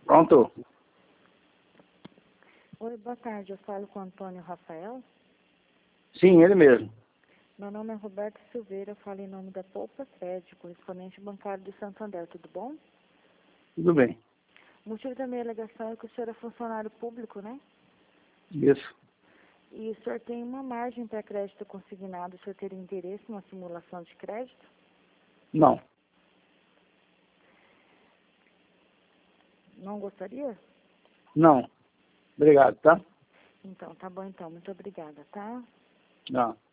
Pronto. Oi, boa tarde. Eu falo com o Antônio Rafael. Sim, ele mesmo. Meu nome é Roberto Silveira. Eu falo em nome da Poupa Crédito, correspondente bancário de Santander. Tudo bom? Tudo bem. O motivo da minha alegação é que o senhor é funcionário público, né? Isso. E o senhor tem uma margem para crédito consignado. O senhor teria interesse numa simulação de crédito? Não. Não gostaria? Não. Obrigado, tá? Então, tá bom então. Muito obrigada, tá? Não.